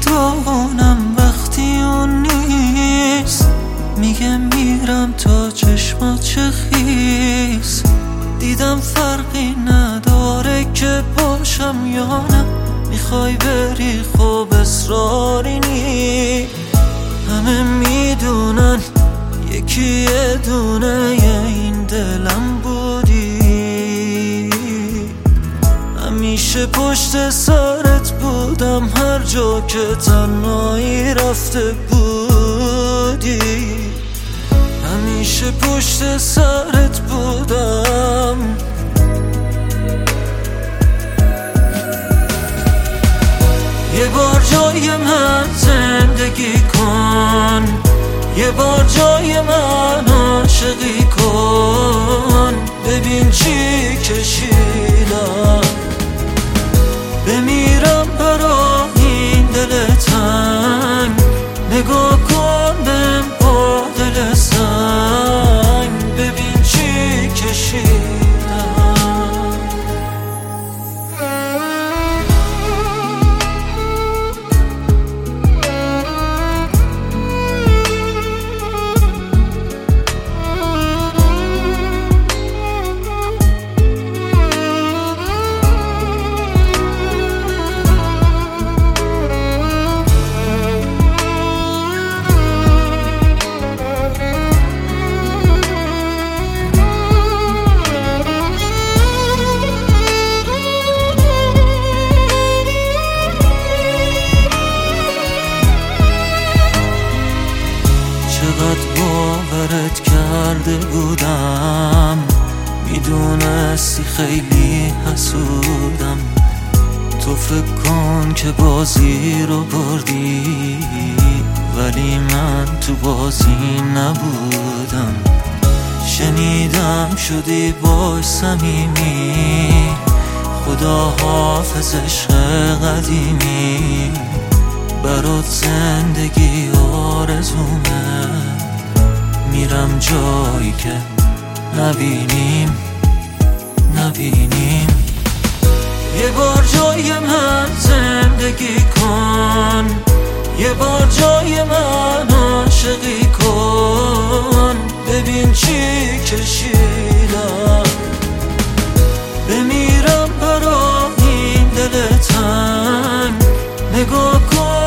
میدونم وقتی اون نیست میگه میرم تا چشمات چه خیس. دیدم فرقی نداره که باشم یا نه، میخوای بری خب اصراری نی. همه میدونن یکی یه دونه این دلم بودی، همیشه پشت سرت بودم هر جا که تنهایی رفته بودی، همیشه پشت سرت بودم. یه بار جای من زندگی کن، یه بار جای من عاشقی کن، ببین چی کشیدم. بمیرم برا این دل تنگ، نگاه کن بهم با دل سنگ، ببین چی کشیدم. چقدر باورت کرده بودم، میدونستی خیلی حسودم. تو فکر کن که بازی رو بردی، ولی من تو بازی نبودم. شنیدم شدی باش صمیمی، خدا حافظ عشق قدیمی. برات زندگی آرزومه، میرم جایی که نبینیم. یه بار جای من زندگی کن، یه بار جای من عاشقی کن، ببین چی کشیدم. بمیرم برا این دل تنگ، نگاه کن